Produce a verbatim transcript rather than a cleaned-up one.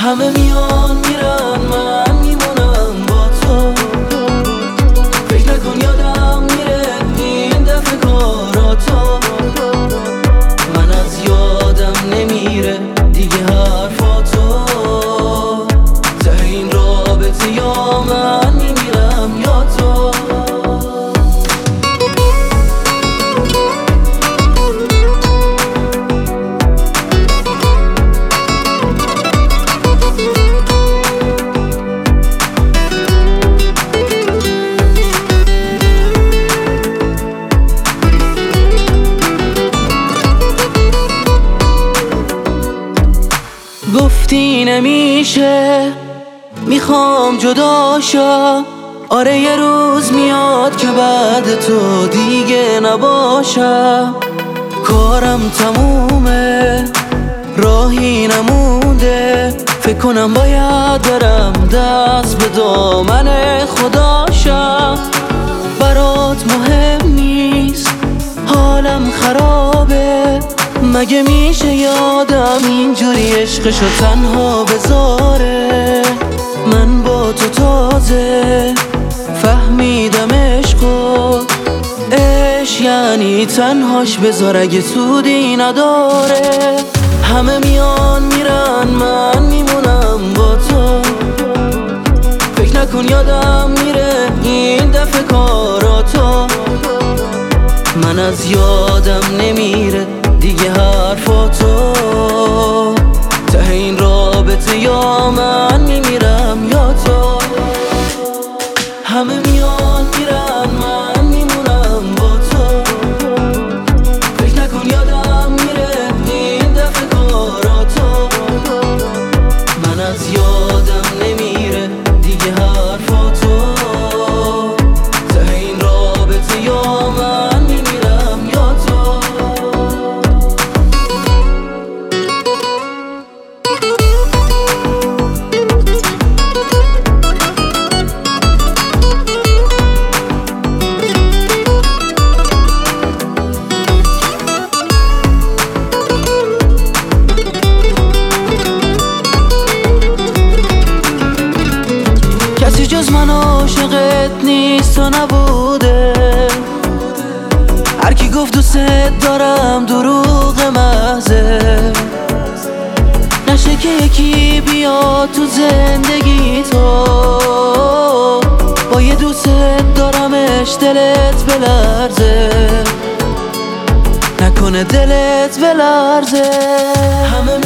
همه میان میرن من میمونم با تو. فکر نکن یادم میره این دفعه کاراتو. من از یادم نمیره دیگه حرفاتو. ته این رابطه یا من میمیرم یا تو. گفتی نمیشه میخوام جداشم. آره یه روز میاد که بعد تو دیگه نباشم. کارم تمومه راهی نمونده. فکر کنم باید برم دست به دامن خداشم. برات مهم نیست حالم خرابه. مگه میشه یادم اینجوری عشقشو تنها بذاره؟ من با تو تازه فهمیدم عشقو. عشق یعنی تنهاش بذار اگه سودی نداره. همه میان میرن من میمونم با تو. فکر نکن یادم میره این دفعه کاراتو. من از یادم نمیره دیگه حرفاتو. ته این رابطه یا من میمیرم یا تو. همه میان میرن من میمونم با تو. فکر نکن یادم میره این دفعه کاراتو. من از یادم نمیره دیگه حرفاتو. ته این رابطه یا من میمیرم یا تو. کسی جز من عاشقت نیست و نبوده. هر کی گفت دوست دارم دروغ محضه. نشه که یکی بیاد تو زندگی تو. با یه دوست دارمش دلت بلرزه. نکنه دلت بلرزه. همه